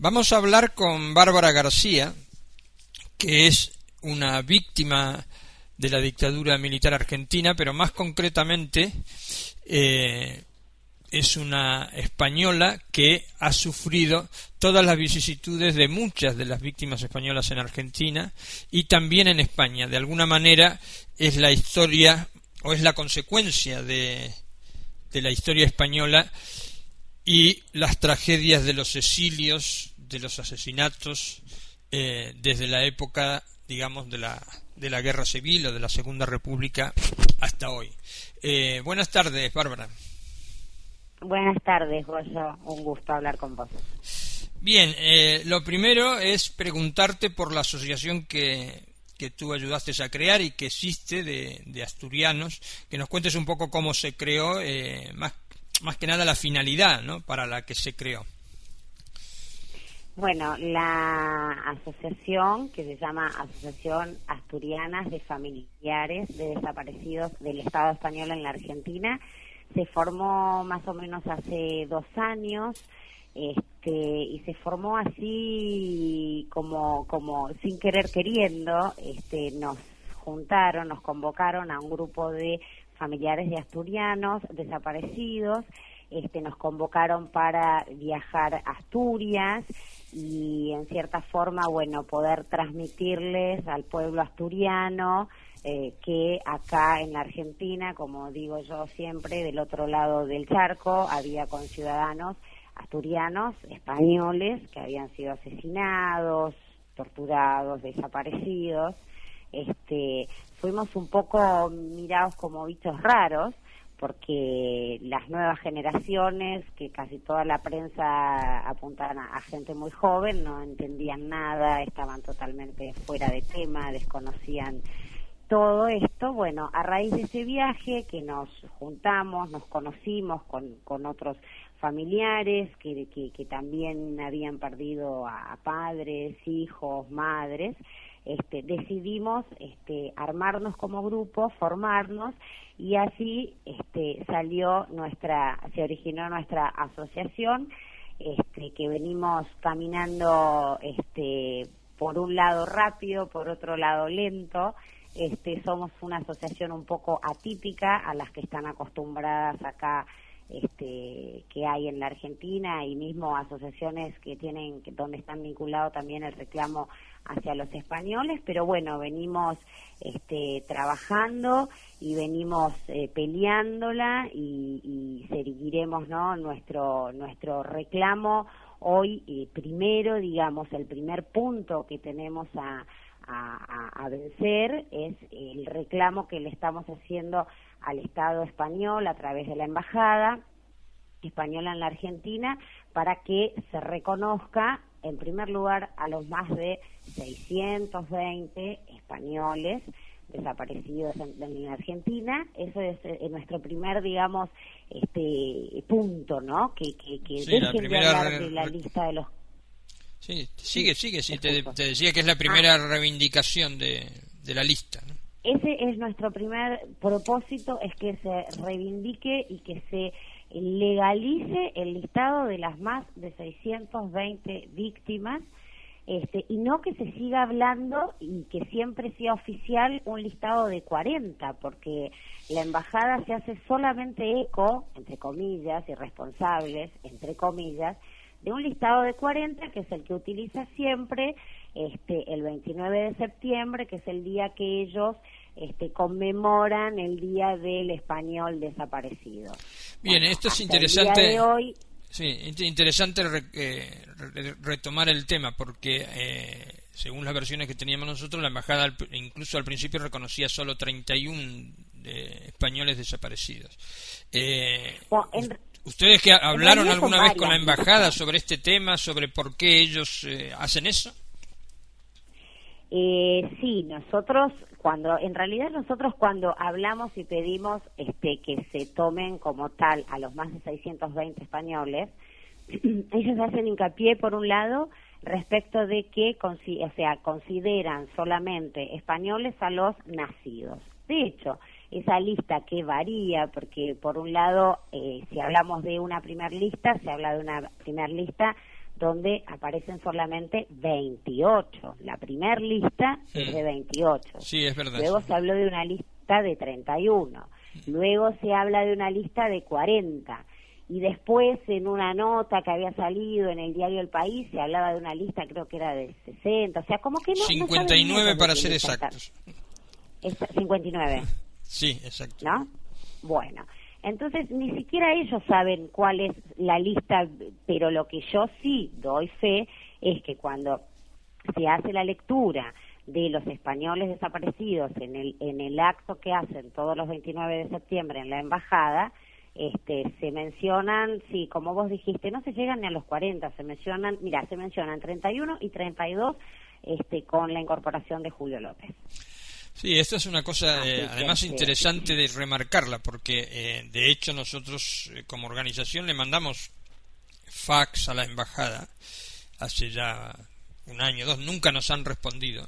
Vamos a hablar con Bárbara García, que es una víctima de la dictadura militar argentina, pero más concretamente es una española que ha sufrido todas las vicisitudes de muchas de las víctimas españolas en Argentina y también en España. De alguna manera es la historia o es la consecuencia de la historia española y las tragedias de los exilios, de los asesinatos, desde la época, digamos, de la Guerra Civil o de la Segunda República hasta hoy. Buenas tardes, Bárbara. Buenas tardes, Goyo. Un gusto hablar con vos. Bien, lo primero es preguntarte por la asociación que tú ayudaste a crear y que existe de asturianos, que nos cuentes un poco cómo se creó, más que nada la finalidad, ¿no?, para la que se creó. Bueno, la asociación, que se llama Asociación Asturianas de Familiares de Desaparecidos del Estado Español en la Argentina, se formó más o menos hace 2 años, y se formó así como sin querer queriendo. Nos juntaron, nos convocaron a un grupo de familiares de asturianos desaparecidos, nos convocaron para viajar a Asturias y en cierta forma, bueno, poder transmitirles al pueblo asturiano que acá en la Argentina, como digo yo siempre, del otro lado del charco había conciudadanos asturianos, españoles, que habían sido asesinados, torturados, desaparecidos. Fuimos un poco mirados como bichos raros, porque las nuevas generaciones, que casi toda la prensa apuntaban a gente muy joven, no entendían nada, estaban totalmente fuera de tema, desconocían todo esto. Bueno, a raíz de ese viaje que nos juntamos, nos conocimos con otros familiares que también habían perdido a padres, hijos, madres, decidimos armarnos como grupo, formarnos, y así se originó nuestra asociación, que venimos caminando por un lado rápido, por otro lado lento. Somos una asociación un poco atípica a las que están acostumbradas acá, que hay en la Argentina, y mismo asociaciones donde están vinculados también el reclamo hacia los españoles, pero bueno, venimos trabajando y venimos peleándola y seguiremos, ¿no?, nuestro reclamo hoy. Primero, digamos, el primer punto que tenemos a vencer es el reclamo que le estamos haciendo al Estado español a través de la Embajada Española en la Argentina, para que se reconozca, en primer lugar, a los más de 620 españoles desaparecidos en la Argentina. Eso es nuestro primer, digamos, punto, ¿no? Que Sí, dejen de hablar de la lista de los... Sí, sigue, sí, te decía que es la primera reivindicación de la lista, ¿no? Ese es nuestro primer propósito, es que se reivindique y que se legalice el listado de las más de 620 víctimas, y no que se siga hablando y que siempre sea oficial un listado de 40, porque la embajada se hace solamente eco, entre comillas, irresponsables, entre comillas, de un listado de 40, que es el que utiliza siempre el 29 de septiembre, que es el día que ellos conmemoran el Día del Español Desaparecido. Bien, bueno, esto es interesante. El día de hoy... Sí, interesante retomar el tema, porque según las versiones que teníamos nosotros, la embajada incluso al principio reconocía solo 31 españoles desaparecidos. ¿Ustedes que hablaron alguna vez con la embajada sobre este tema, sobre por qué ellos hacen eso? Sí, nosotros cuando hablamos y pedimos que se tomen como tal a los más de 620 españoles, ellos hacen hincapié, por un lado, respecto de que consideran solamente españoles a los nacidos. De hecho, esa lista que varía, porque por un lado, si hablamos de una primer lista, se habla de una primer lista donde aparecen solamente 28. La primer lista es de 28. Sí, es verdad. Luego se habló de una lista de 31. Luego se habla de una lista de 40. Y después, en una nota que había salido en el diario El País, se hablaba de una lista, creo que era de 60. O sea, como que no... 59 para ser exactos. 59. Sí, exacto. ¿No? Bueno, entonces ni siquiera ellos saben cuál es la lista, pero lo que yo sí doy fe es que cuando se hace la lectura de los españoles desaparecidos en el acto que hacen todos los 29 de septiembre en la embajada, se mencionan, sí, como vos dijiste, no se llegan ni a los 40, se mencionan 31 y 32 con la incorporación de Julio López. Sí, esta es una cosa además interesante de remarcarla, porque de hecho nosotros como organización le mandamos fax a la embajada hace ya un año, 2, nunca nos han respondido.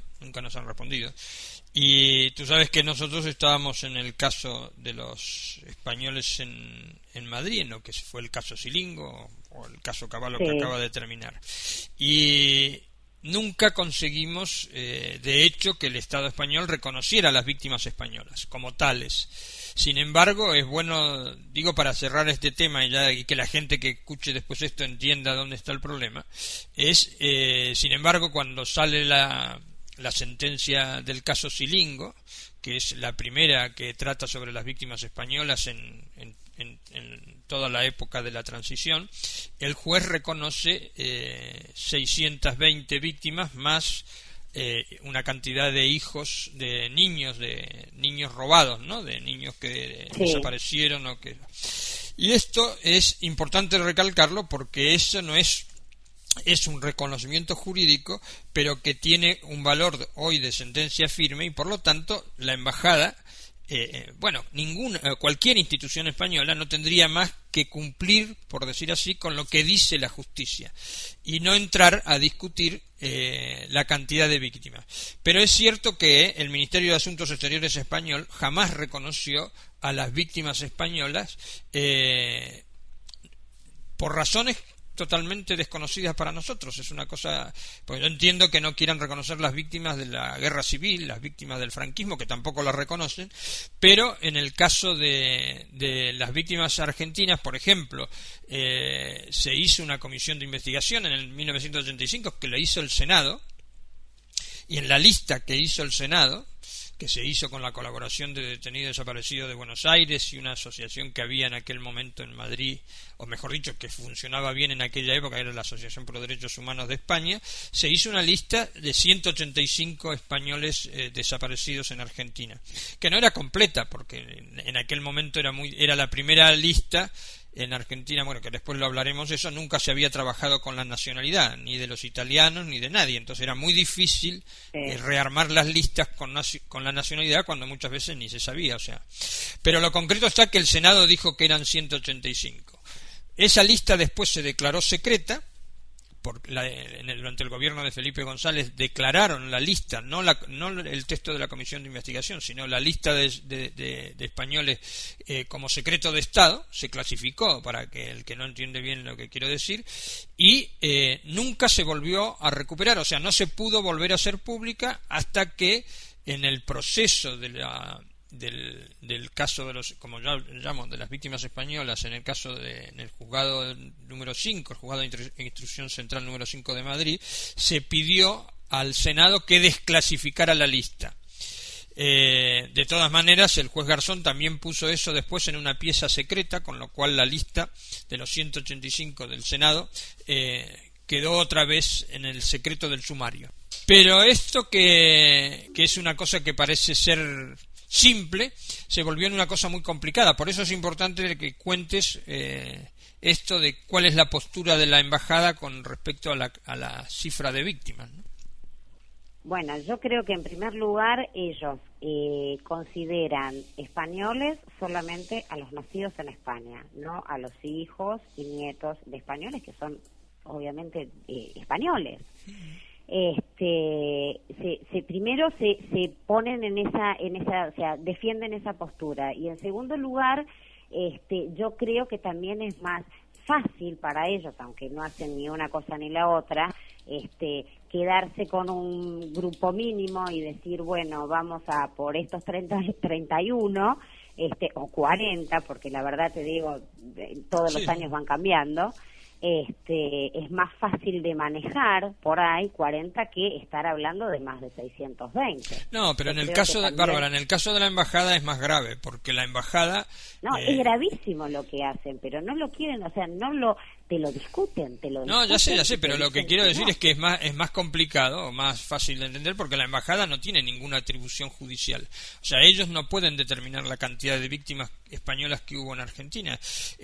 Y tú sabes que nosotros estábamos en el caso de los españoles en Madrid, en lo que fue el caso Silingo o el caso Cavallo que acaba de terminar. Y nunca conseguimos, de hecho, que el Estado español reconociera a las víctimas españolas como tales. Sin embargo, es bueno, digo, para cerrar este tema y que la gente que escuche después esto entienda dónde está el problema, sin embargo, cuando sale la sentencia del caso Silingo, que es la primera que trata sobre las víctimas españolas en toda la época de la transición, el juez reconoce 620 víctimas más una cantidad de hijos de niños robados, ¿no? De niños que desaparecieron y esto es importante recalcarlo porque eso no es un reconocimiento jurídico, pero que tiene un valor hoy de sentencia firme y por lo tanto la embajada, cualquier institución española no tendría más que cumplir, por decir así, con lo que dice la justicia y no entrar a discutir la cantidad de víctimas. Pero es cierto que el Ministerio de Asuntos Exteriores español jamás reconoció a las víctimas españolas por razones totalmente desconocidas para nosotros. Es una cosa, pues yo entiendo que no quieran reconocer las víctimas de la guerra civil, las víctimas del franquismo, que tampoco las reconocen, pero en el caso de las víctimas argentinas, por ejemplo, se hizo una comisión de investigación en el 1985 que la hizo el Senado, y en la lista que hizo el Senado, que se hizo con la colaboración de Detenidos Desaparecidos de Buenos Aires y una asociación que había en aquel momento en Madrid, o mejor dicho, que funcionaba bien en aquella época, era la Asociación por los Derechos Humanos de España, se hizo una lista de 185 españoles desaparecidos en Argentina, que no era completa, porque en aquel momento era la primera lista en Argentina, bueno, que después lo hablaremos, eso nunca se había trabajado con la nacionalidad, ni de los italianos, ni de nadie, entonces era muy difícil rearmar las listas con la nacionalidad cuando muchas veces ni se sabía, o sea. Pero lo concreto está que el Senado dijo que eran 185. Esa lista después se declaró secreta, durante el gobierno de Felipe González declararon la lista, no el texto de la comisión de investigación, sino la lista de españoles como secreto de Estado, se clasificó para que el que no entiende bien lo que quiero decir, y nunca se volvió a recuperar, o sea, no se pudo volver a hacer pública hasta que en el proceso del caso de como ya llamo, de las víctimas españolas, en el juzgado número 5, el juzgado de instrucción central número 5 de Madrid, se pidió al Senado que desclasificara la lista. De todas maneras, el juez Garzón también puso eso después en una pieza secreta, con lo cual la lista de los 185 del Senado quedó otra vez en el secreto del sumario. Pero esto que es una cosa que parece ser simple, se volvió en una cosa muy complicada. Por eso es importante que cuentes esto de cuál es la postura de la embajada con respecto a la cifra de víctimas, ¿no? Bueno, yo creo que en primer lugar ellos consideran españoles solamente a los nacidos en España, no a los hijos y nietos de españoles que son obviamente españoles. primero se ponen en esa, o sea, defienden esa postura, y en segundo lugar, yo creo que también es más fácil para ellos, aunque no hacen ni una cosa ni la otra, quedarse con un grupo mínimo y decir, bueno, vamos a por estos 31, o 40, porque la verdad te digo, todos los años van cambiando. Es más fácil de manejar por ahí 40 que estar hablando de más de 620. No, pero en el caso de Bárbara, en el caso de la embajada es más grave, porque la embajada es gravísimo lo que hacen, pero no lo quieren, o sea, te lo discuten, No, ya sé, pero lo que quiero decir es que es más complicado o más fácil de entender, porque la embajada no tiene ninguna atribución judicial. O sea, ellos no pueden determinar la cantidad de víctimas españolas que hubo en Argentina.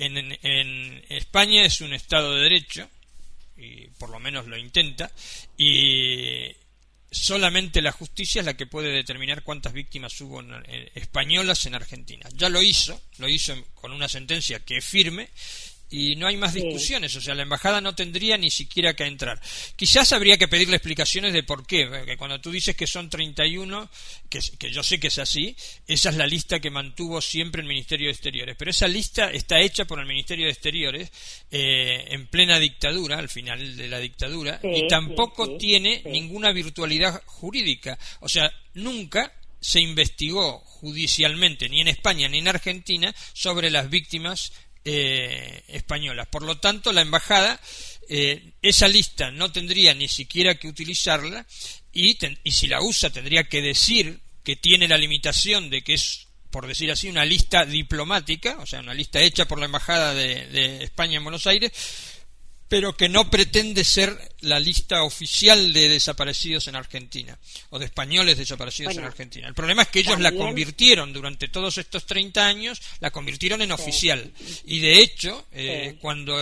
En España es un Estado de Derecho, y por lo menos lo intenta, y solamente la justicia es la que puede determinar cuántas víctimas hubo españolas en Argentina. Ya lo hizo con una sentencia que es firme, y no hay más discusiones. O sea, la embajada no tendría ni siquiera que entrar. Quizás habría que pedirle explicaciones de por qué, que cuando tú dices que son 31, que yo sé que es así, esa es la lista que mantuvo siempre el Ministerio de Exteriores, pero esa lista está hecha por el Ministerio de Exteriores en plena dictadura, al final de la dictadura, y tampoco tiene ninguna virtualidad jurídica. O sea, nunca se investigó judicialmente, ni en España ni en Argentina, sobre las víctimas españolas. Por lo tanto, la embajada esa lista no tendría ni siquiera que utilizarla, y si la usa tendría que decir que tiene la limitación de que es, por decir así, una lista diplomática, o sea, una lista hecha por la embajada de España en Buenos Aires, pero que no pretende ser la lista oficial de desaparecidos en Argentina, o de españoles desaparecidos en Argentina. El problema es que ellos la convirtieron durante todos estos 30 años, la convirtieron en oficial. Y de hecho, cuando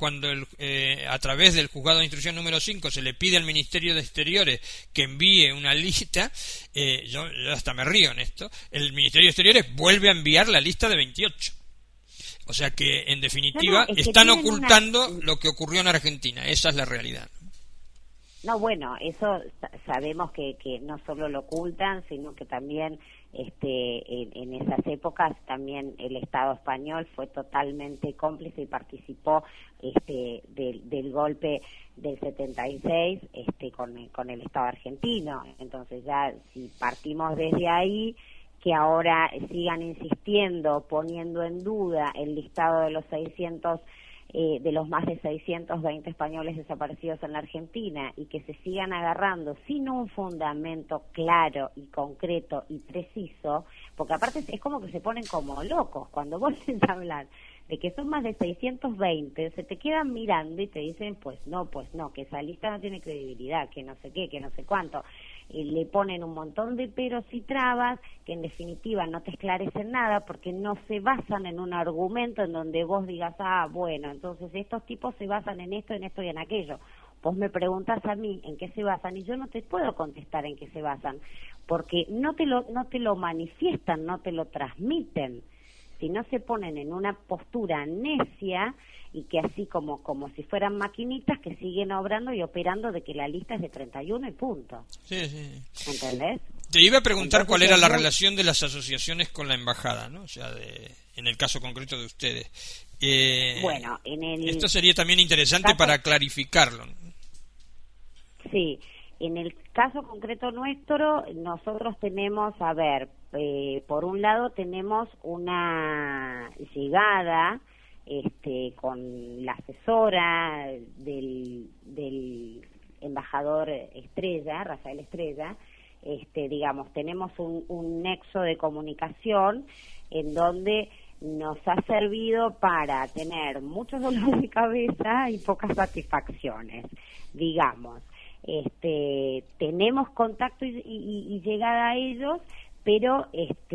a través del Juzgado de Instrucción número 5 se le pide al Ministerio de Exteriores que envíe una lista, yo hasta me río en esto, el Ministerio de Exteriores vuelve a enviar la lista de 28. O sea que, en definitiva, están ocultando lo que ocurrió en Argentina. Esa es la realidad. No, bueno, eso sabemos que no solo lo ocultan, sino que también en esas épocas también el Estado español fue totalmente cómplice y participó del golpe del 76 con el Estado argentino. Entonces ya, si partimos desde ahí, que ahora sigan insistiendo, poniendo en duda el listado de los 600, de los más de 620 españoles desaparecidos en la Argentina, y que se sigan agarrando sin un fundamento claro y concreto y preciso, porque aparte es como que se ponen como locos cuando vos les hablar de que son más de 620, se te quedan mirando y te dicen, pues no, que esa lista no tiene credibilidad, que no sé qué, que no sé cuánto. Le ponen un montón de peros y trabas que en definitiva no te esclarecen nada, porque no se basan en un argumento en donde vos digas, bueno, entonces estos tipos se basan en esto y en aquello. Vos me preguntas a mí en qué se basan y yo no te puedo contestar en qué se basan, porque no te lo manifiestan, no te lo transmiten. Si no se ponen en una postura necia, y que así como si fueran maquinitas que siguen obrando y operando de que la lista es de 31 y punto. Sí. ¿Entendés? Te iba a preguntar cuál era la relación de las asociaciones con la embajada, ¿no? O sea, en el caso concreto de ustedes. Bueno, esto sería también interesante para clarificarlo. Sí, en el caso concreto nuestro, nosotros tenemos, por un lado tenemos una llegada con la asesora del embajador Estrella, Rafael Estrella, digamos, tenemos un nexo de comunicación en donde nos ha servido para tener muchos dolores de cabeza y pocas satisfacciones, digamos. Tenemos contacto y llegada a ellos, pero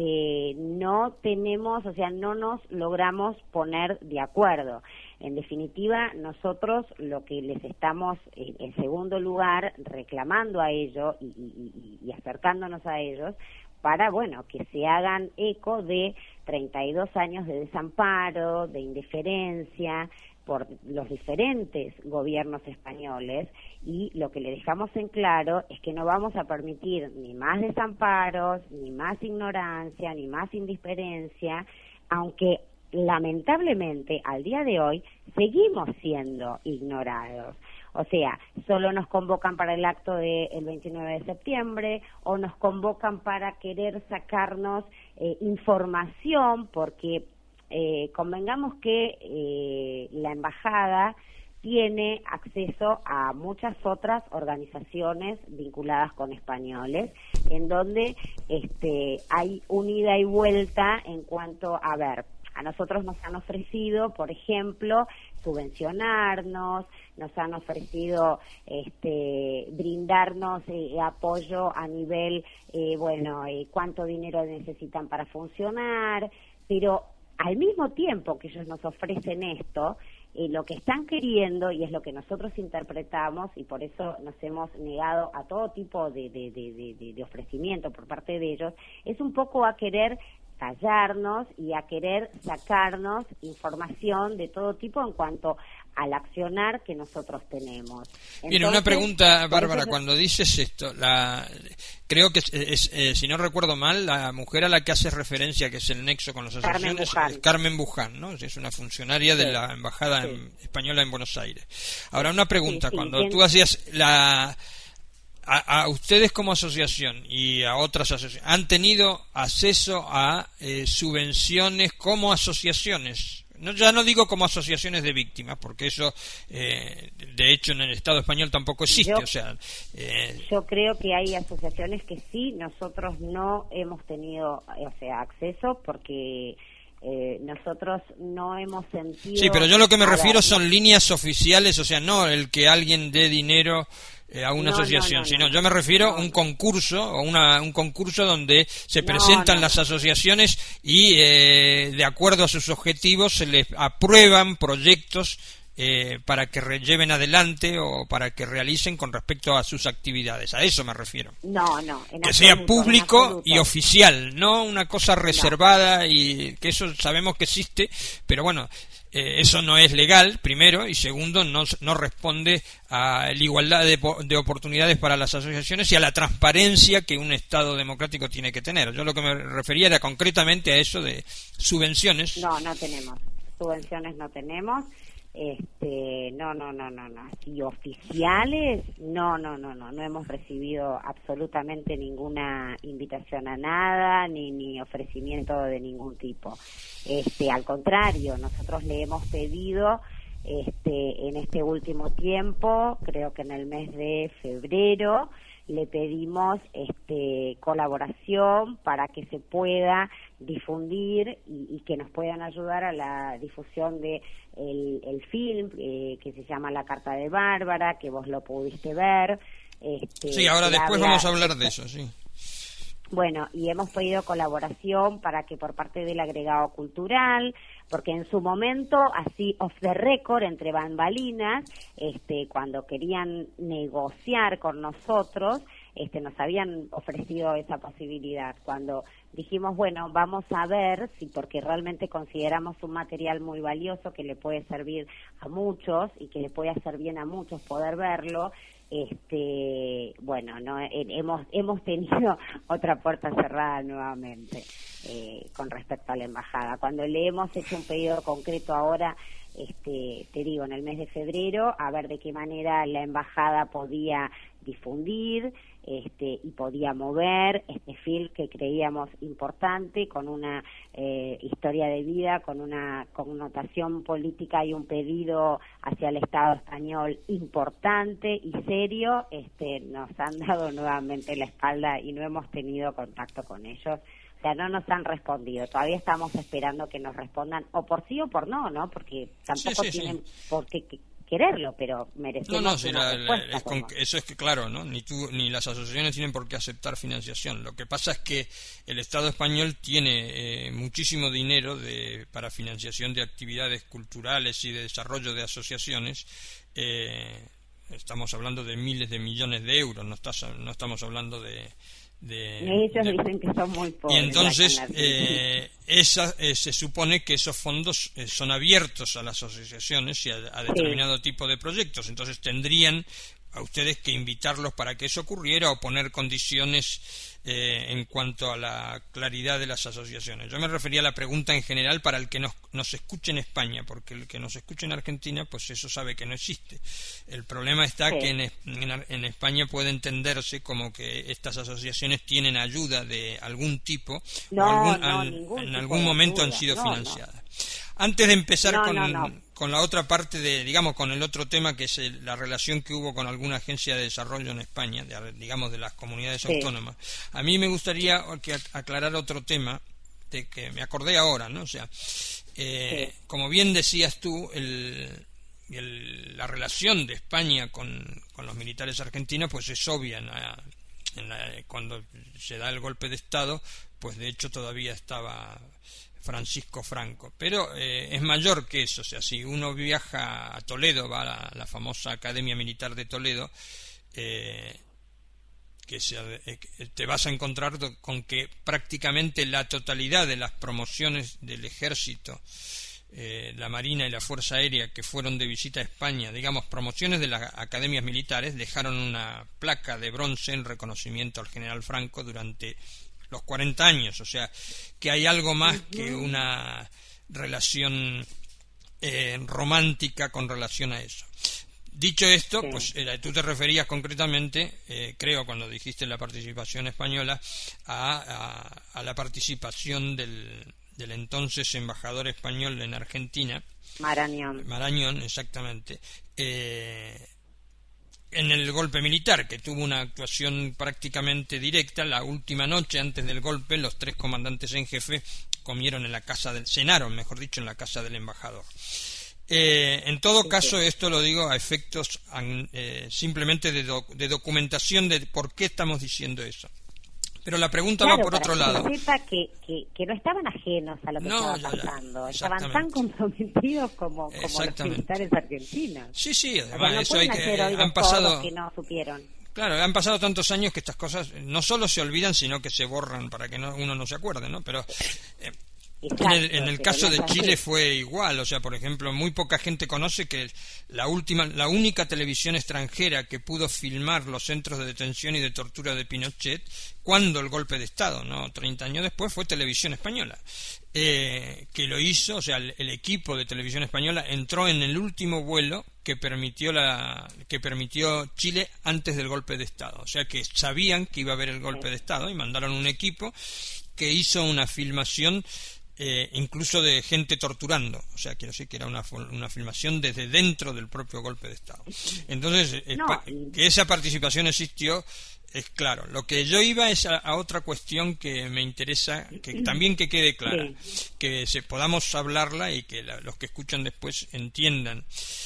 no tenemos, o sea, no nos logramos poner de acuerdo. En definitiva, nosotros lo que les estamos, en segundo lugar, reclamando a ellos y acercándonos a ellos para, bueno, que se hagan eco de 32 años de desamparo, de indiferencia, por los diferentes gobiernos españoles, y lo que le dejamos en claro es que no vamos a permitir ni más desamparos, ni más ignorancia, ni más indiferencia, aunque lamentablemente al día de hoy seguimos siendo ignorados. O sea, solo nos convocan para el acto del 29 de septiembre o nos convocan para querer sacarnos información, porque convengamos que la embajada tiene acceso a muchas otras organizaciones vinculadas con españoles, en donde hay un ida y vuelta en cuanto a ver. A nosotros nos han ofrecido, por ejemplo, subvencionarnos, nos han ofrecido brindarnos apoyo a nivel, cuánto dinero necesitan para funcionar, pero al mismo tiempo que ellos nos ofrecen esto, lo que están queriendo, y es lo que nosotros interpretamos, y por eso nos hemos negado a todo tipo de ofrecimiento por parte de ellos, es un poco a querer callarnos y a querer sacarnos información de todo tipo en cuanto al accionar que nosotros tenemos. Entonces, bien, una pregunta, Bárbara, cuando dices esto, creo que si no recuerdo mal, la mujer a la que haces referencia, que es el nexo con las asociaciones, es Carmen Buján, ¿no? Es una funcionaria de la Embajada Española en Buenos Aires. Ahora, una pregunta, cuando tú hacías a ustedes como asociación y a otras asociaciones, ¿han tenido acceso a subvenciones como asociaciones? Ya no digo como asociaciones de víctimas, porque eso, de hecho, en el Estado español tampoco existe. Yo creo que hay asociaciones que sí, nosotros no hemos tenido acceso, porque nosotros no hemos sentido... Sí, pero yo lo que me refiero son líneas oficiales, o sea, no el que alguien dé dinero a una asociación, sino yo me refiero a un concurso, o un concurso donde se presentan las asociaciones y de acuerdo a sus objetivos se les aprueban proyectos para que lleven adelante o para que realicen con respecto a sus actividades. A eso me refiero. Que sea público y oficial, no una cosa reservada, y que eso sabemos que existe, pero bueno, eso no es legal, primero, y segundo, no responde a la igualdad de oportunidades para las asociaciones y a la transparencia que un Estado democrático tiene que tener. Yo lo que me refería era concretamente a eso de subvenciones. No tenemos. Subvenciones no tenemos. Así oficiales, no hemos recibido absolutamente ninguna invitación a nada, ni ofrecimiento de ningún tipo. Al contrario, nosotros le hemos pedido en este último tiempo, creo que en el mes de febrero, le pedimos colaboración para que se pueda difundir y que nos puedan ayudar a la difusión de el film que se llama La Carta de Bárbara, que vos lo pudiste ver. Sí, ahora después vamos a hablar de eso, sí. Bueno, y hemos pedido colaboración para que por parte del agregado cultural, porque en su momento, así off the record, entre bambalinas, cuando querían negociar con nosotros, nos habían ofrecido esa posibilidad. Cuando dijimos, bueno, vamos a ver si, porque realmente consideramos un material muy valioso que le puede servir a muchos y que le puede hacer bien a muchos poder verlo, hemos tenido otra puerta cerrada nuevamente con respecto a la embajada. Cuando le hemos hecho un pedido concreto ahora, te digo, en el mes de febrero, a ver de qué manera la embajada podía difundir y podía mover este film que creíamos importante, con una historia de vida, con una connotación política y un pedido hacia el Estado español importante y serio. Nos han dado nuevamente la espalda y no hemos tenido contacto con ellos. O sea, no nos han respondido. Todavía estamos esperando que nos respondan o por sí o por no, ¿no? Porque tampoco tienen por qué quererlo, pero merecemos una respuesta. Eso es que, claro, ¿no? Ni tú ni las asociaciones tienen por qué aceptar financiación. Lo que pasa es que el Estado español tiene muchísimo dinero para financiación de actividades culturales y de desarrollo de asociaciones, estamos hablando de miles de millones de euros, no estamos hablando de ellos dicen que son muy pobres. Y entonces se supone que esos fondos son abiertos a las asociaciones y a determinado tipo de proyectos, entonces tendrían a ustedes que invitarlos para que eso ocurriera o poner condiciones en cuanto a la claridad de las asociaciones. Yo me refería a la pregunta en general para el que nos escuche en España, porque el que nos escuche en Argentina, pues eso sabe que no existe. El problema está que en España puede entenderse como que estas asociaciones tienen ayuda de algún tipo, en algún momento han sido financiadas. Antes de empezar con la otra parte digamos, con el otro tema, que es la relación que hubo con alguna agencia de desarrollo en España, digamos, de las comunidades autónomas, a mí me gustaría aclarar otro tema de que me acordé ahora, ¿no? O sea, como bien decías tú, la relación de España con los militares argentinos, pues es obvia. Cuando se da el golpe de Estado, pues de hecho todavía estaba Francisco Franco, pero es mayor que eso. O sea, si uno viaja a Toledo, va a la famosa Academia Militar de Toledo, te vas a encontrar con que prácticamente la totalidad de las promociones del ejército, la Marina y la Fuerza Aérea que fueron de visita a España, digamos, promociones de las academias militares, dejaron una placa de bronce en reconocimiento al general Franco durante los 40 años, o sea, que hay algo más que una relación romántica con relación a eso. Dicho esto, pues tú te referías concretamente, creo, cuando dijiste la participación española, a la participación del entonces embajador español en Argentina, Marañón, exactamente, en el golpe militar, que tuvo una actuación prácticamente directa. La última noche antes del golpe, los 3 comandantes en jefe cenaron, mejor dicho, en la casa del embajador. En todo caso, esto lo digo a efectos simplemente de documentación de por qué estamos diciendo eso. Pero la pregunta va por otro lado. Que sepa que no estaban ajenos a lo que estaba pasando, estaban tan comprometidos como los militares argentinos. Sí, además, o sea, no eso hay que han pasado que no supieron. Claro, han pasado tantos años que estas cosas no solo se olvidan, sino que se borran para que uno no se acuerde, ¿no? Pero Exacto, en el caso de Chile fue igual. O sea, por ejemplo, muy poca gente conoce que la única televisión extranjera que pudo filmar los centros de detención y de tortura de Pinochet cuando el golpe de Estado, ¿no? 30 años después, fue Televisión Española, que lo hizo. O sea, el equipo de Televisión Española entró en el último vuelo que permitió Chile antes del golpe de Estado. O sea, que sabían que iba a haber el golpe de Estado y mandaron un equipo que hizo una filmación incluso de gente torturando. O sea, quiero decir que era una filmación desde dentro del propio golpe de Estado. Entonces, que esa participación existió es claro. Lo que yo iba es a otra cuestión que me interesa, que también que quede clara, que podamos hablarla y que los que escuchan después entiendan.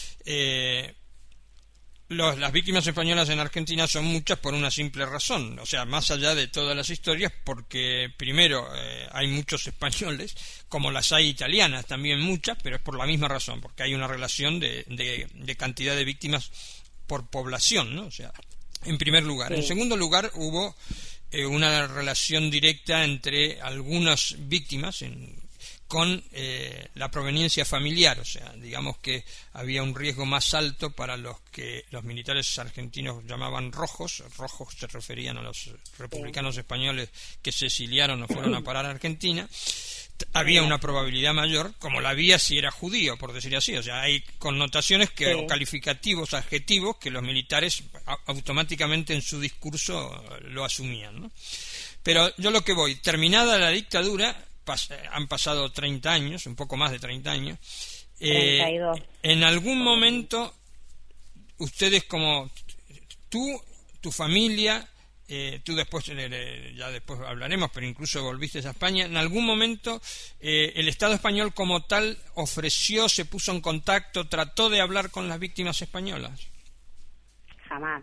Las víctimas españolas en Argentina son muchas por una simple razón, o sea, más allá de todas las historias, porque primero hay muchos españoles, como las hay italianas también muchas, pero es por la misma razón, porque hay una relación de cantidad de víctimas por población, ¿no? O sea, en primer lugar. En segundo lugar, hubo una relación directa entre algunas víctimas con la proveniencia familiar. O sea, digamos que había un riesgo más alto para los que los militares argentinos llamaban rojos se referían a los republicanos españoles que se exiliaron o fueron a parar a Argentina. Había una probabilidad mayor, como la había si era judío, por decir así. O sea, hay connotaciones o calificativos, adjetivos, que los militares automáticamente en su discurso lo asumían, ¿no? Pero yo lo que voy, terminada la dictadura, han pasado 30 años, un poco más de 30 años. 32. En algún momento, ustedes como tu familia, tú después, ya después hablaremos, pero incluso volviste a España, en algún momento el Estado español como tal se puso en contacto, trató de hablar con las víctimas españolas. Jamás.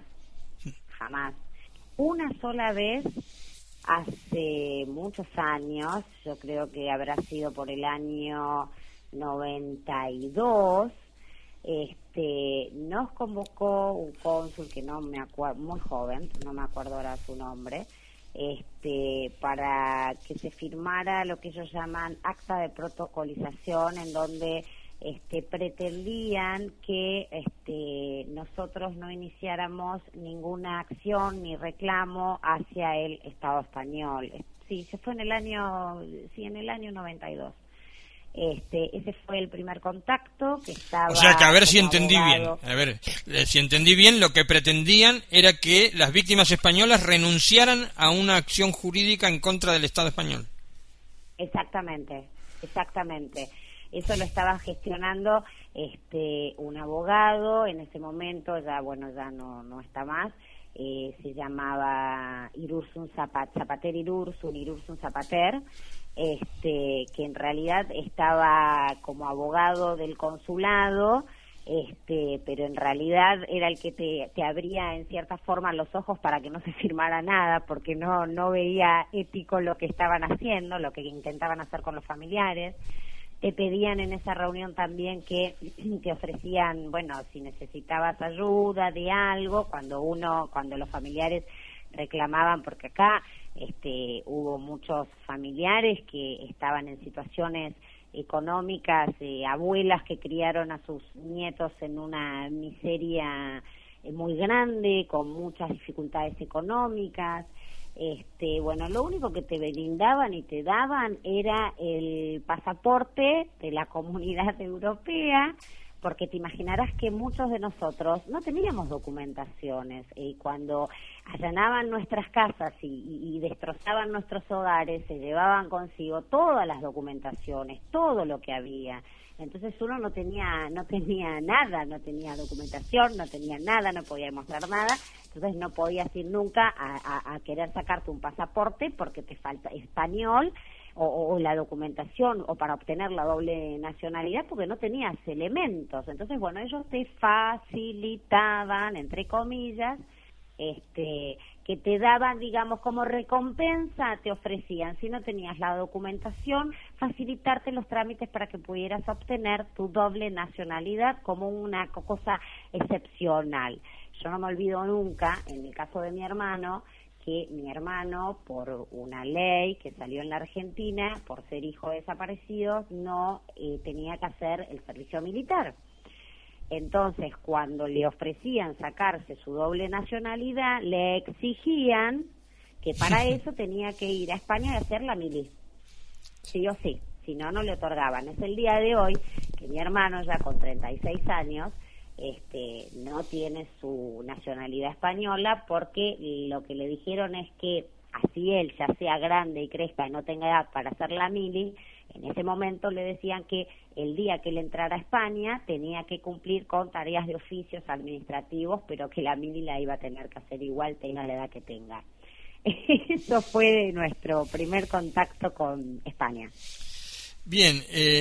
Una sola vez, hace muchos años, yo creo que habrá sido por el año 92, nos convocó un cónsul que no me acuerdo, muy joven, no me acuerdo ahora su nombre, para que se firmara lo que ellos llaman acta de protocolización, en donde pretendían que nosotros no iniciáramos ninguna acción ni reclamo hacia el Estado español. Sí, se fue en el año 92. Ese fue el primer contacto que estaba. O sea que, a ver si entendí abogado. bien. A ver, si entendí bien, lo que pretendían era que las víctimas españolas renunciaran a una acción jurídica en contra del Estado español. Exactamente. Eso lo estaba gestionando un abogado. En ese momento ya no está más. Se llamaba Irursun Zapater Irursun Zapater, que en realidad estaba como abogado del consulado, pero en realidad era el que te abría en cierta forma los ojos para que no se firmara nada, porque no veía ético lo que estaban haciendo, lo que intentaban hacer con los familiares. Te pedían en esa reunión también que te ofrecían, si necesitabas ayuda de algo, cuando los familiares reclamaban, porque acá hubo muchos familiares que estaban en situaciones económicas, abuelas que criaron a sus nietos en una miseria muy grande, con muchas dificultades económicas. Lo único que te brindaban y te daban era el pasaporte de la Comunidad Europea, porque te imaginarás que muchos de nosotros no teníamos documentaciones, y cuando allanaban nuestras casas y destrozaban nuestros hogares, se llevaban consigo todas las documentaciones, todo lo que había. Entonces uno no tenía nada, no tenía documentación, no tenía nada, no podía demostrar nada. Entonces no podías ir nunca a querer sacarte un pasaporte porque te falta español o la documentación, o para obtener la doble nacionalidad, porque no tenías elementos. Entonces, ellos te facilitaban, entre comillas, que te daban, digamos, como recompensa, te ofrecían, si no tenías la documentación, facilitarte los trámites para que pudieras obtener tu doble nacionalidad como una cosa excepcional. Yo no me olvido nunca, en el caso de mi hermano, que mi hermano, por una ley que salió en la Argentina, por ser hijo de desaparecidos, no tenía que hacer el servicio militar. Entonces, cuando le ofrecían sacarse su doble nacionalidad, le exigían que para eso tenía que ir a España y hacer la mili. Sí o sí, si no, no le otorgaban. Es el día de hoy que mi hermano, ya con 36 años, no tiene su nacionalidad española, porque lo que le dijeron es que así él ya sea grande y crezca y no tenga edad para hacer la mili, en ese momento le decían que el día que él entrara a España tenía que cumplir con tareas de oficios administrativos, pero que la mili la iba a tener que hacer igual, tenga la edad que tenga. Eso fue nuestro primer contacto con España. Bien,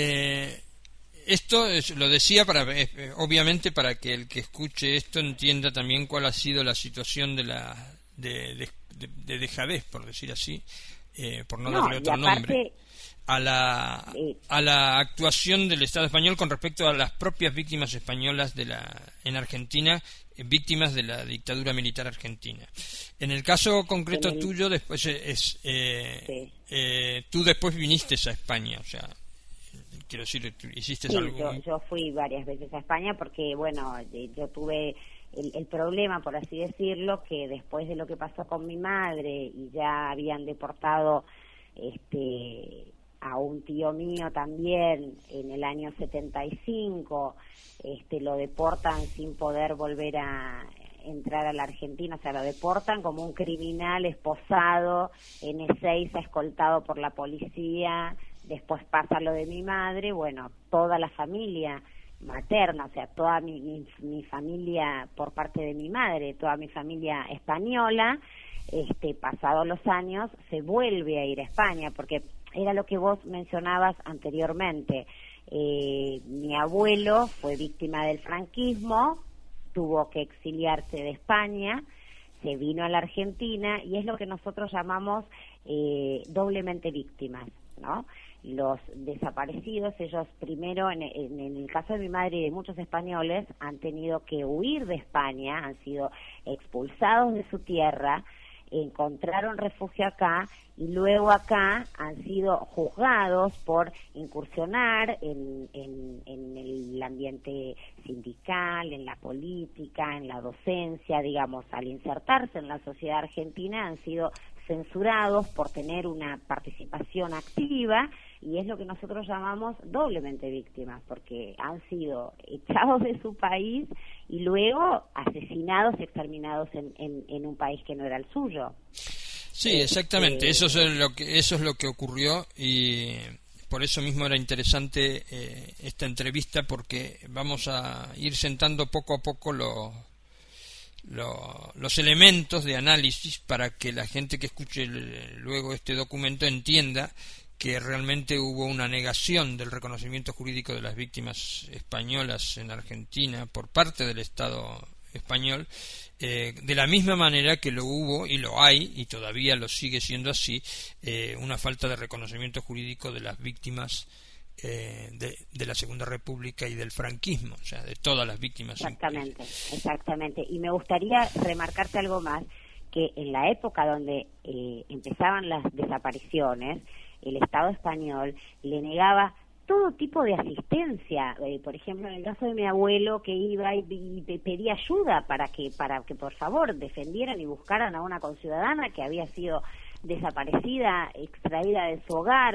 esto lo decía obviamente para que el que escuche esto entienda también cuál ha sido la situación de dejadez, por decir así, por no darle otro nombre, a la actuación del Estado español con respecto a las propias víctimas españolas en Argentina, víctimas de la dictadura militar argentina. En el caso concreto tuyo, después tú después viniste a España, o sea, quiero decir, hiciste algo. Yo fui varias veces a España porque, yo tuve el problema, por así decirlo, que después de lo que pasó con mi madre y ya habían deportado a un tío mío también en el año 75, lo deportan sin poder volver a entrar a la Argentina, o sea, lo deportan como un criminal esposado en Ezeiza, escoltado por la policía. Después pasa lo de mi madre, toda la familia materna, o sea, toda mi familia por parte de mi madre, toda mi familia española, pasados los años, se vuelve a ir a España, porque era lo que vos mencionabas anteriormente. Mi abuelo fue víctima del franquismo, tuvo que exiliarse de España, se vino a la Argentina, y es lo que nosotros llamamos doblemente víctimas, ¿no? los desaparecidos, ellos primero, en el caso de mi madre y de muchos españoles, han tenido que huir de España, han sido expulsados de su tierra, encontraron refugio acá y luego acá han sido juzgados por incursionar en el ambiente sindical, en la política, en la docencia, digamos, al insertarse en la sociedad argentina han sido censurados por tener una participación activa, y es lo que nosotros llamamos doblemente víctimas, porque han sido echados de su país y luego asesinados y exterminados en un país que no era el suyo. Sí, exactamente, eso es lo que ocurrió, y por eso mismo era interesante esta entrevista, porque vamos a ir sentando poco a poco los elementos de análisis para que la gente que escuche luego este documento entienda que realmente hubo una negación del reconocimiento jurídico de las víctimas españolas en Argentina por parte del Estado español, de la misma manera que lo hubo y lo hay, y todavía lo sigue siendo así, una falta de reconocimiento jurídico de las víctimas de la Segunda República y del franquismo, o sea, de todas las víctimas. Exactamente. Y me gustaría remarcarte algo más, que en la época donde empezaban las desapariciones, el Estado español le negaba todo tipo de asistencia. Por ejemplo, en el caso de mi abuelo, que iba y pedía ayuda para que por favor defendieran y buscaran a una conciudadana que había sido desaparecida, extraída de su hogar,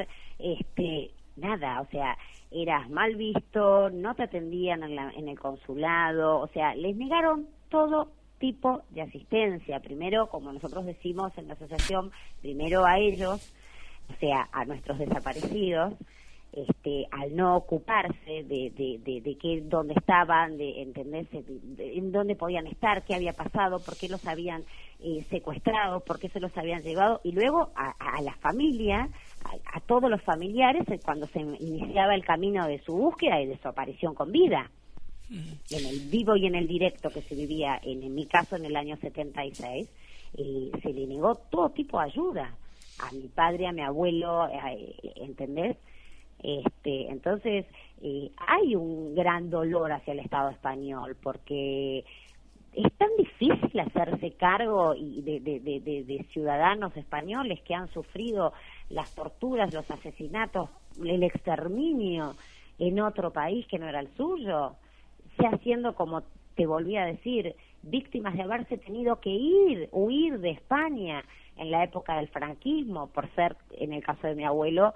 nada, o sea, eras mal visto, no te atendían en el consulado, o sea, les negaron todo tipo de asistencia. Primero, como nosotros decimos en la asociación, primero a ellos, o sea, a nuestros desaparecidos, al no ocuparse de qué, dónde estaban, de entenderse, en dónde podían estar, qué había pasado, por qué los habían secuestrado, por qué se los habían llevado, y luego a la familia, a todos los familiares, cuando se iniciaba el camino de su búsqueda y de su aparición con vida, en el vivo y en el directo que se vivía, en mi caso en el año 76, se le negó todo tipo de ayuda a mi padre, a mi abuelo, ¿entendés? Entonces hay un gran dolor hacia el Estado español, porque es tan difícil hacerse cargo de ciudadanos españoles que han sufrido las torturas, los asesinatos, el exterminio en otro país que no era el suyo, sea siendo, como te volví a decir, víctimas de haberse tenido que huir de España en la época del franquismo, por ser, en el caso de mi abuelo,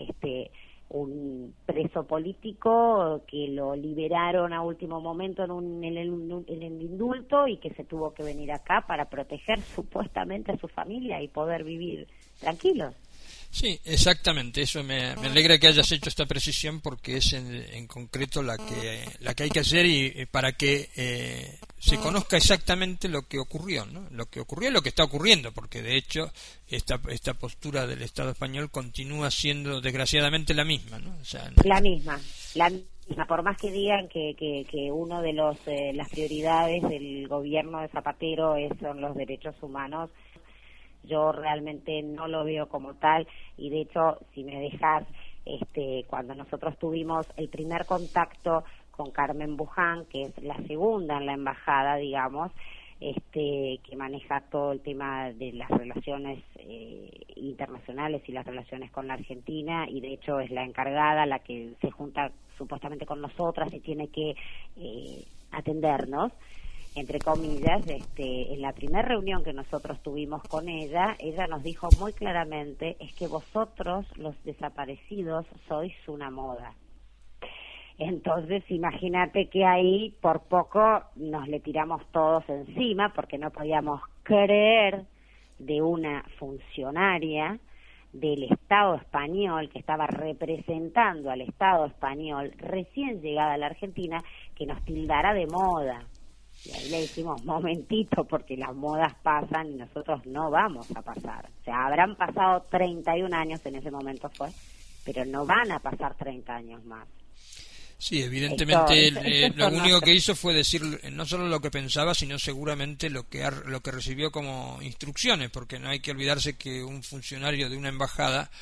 un preso político que lo liberaron a último momento en el indulto, y que se tuvo que venir acá para proteger supuestamente a su familia y poder vivir tranquilos. Sí, exactamente. Eso me alegra que hayas hecho esta precisión, porque es en concreto la que hay que hacer, y para que se conozca exactamente lo que ocurrió, ¿no? Lo que ocurrió y lo que está ocurriendo, porque de hecho esta postura del Estado español continúa siendo desgraciadamente la misma, ¿no? O sea, la misma. Por más que digan que uno de las prioridades del gobierno de Zapatero son los derechos humanos, yo realmente no lo veo como tal, y de hecho, si me dejas, cuando nosotros tuvimos el primer contacto con Carmen Buján, que es la segunda en la embajada, digamos, que maneja todo el tema de las relaciones internacionales y las relaciones con la Argentina, y de hecho es la encargada, la que se junta supuestamente con nosotras y tiene que atendernos, entre comillas. En la primera reunión que nosotros tuvimos con ella nos dijo muy claramente: es que vosotros, los desaparecidos, sois una moda. Entonces, imagínate que ahí por poco nos le tiramos todos encima, porque no podíamos creer de una funcionaria del Estado español, que estaba representando al Estado español recién llegada a la Argentina, que nos tildara de moda. Y ahí le decimos: momentito, porque las modas pasan y nosotros no vamos a pasar. O sea, habrán pasado 31 años, en ese momento fue, pero no van a pasar 30 años más. Sí, evidentemente lo único que hizo fue decir no solo lo que pensaba, sino seguramente lo que recibió como instrucciones, porque no hay que olvidarse que un funcionario de una embajada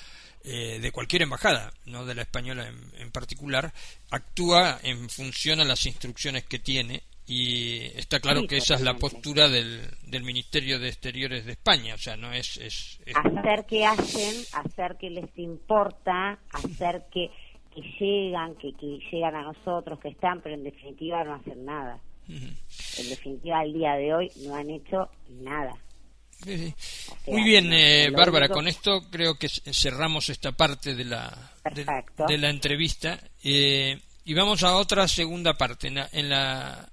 de cualquier embajada, no de la española en particular, actúa en función a las instrucciones que tiene, y está claro Sí, que esa es la totalmente. postura del Ministerio de Exteriores de España. O sea, no es Hacer que hacen, hacer que les importa, hacer que llegan, que llegan a nosotros, que están, pero en definitiva no hacen nada. En definitiva, al día de hoy no han hecho nada. Sí, sí. O sea, Muy bien, lo Bárbara, único- con esto creo que cerramos esta parte de Perfecto. de la entrevista, y vamos a otra segunda parte. En la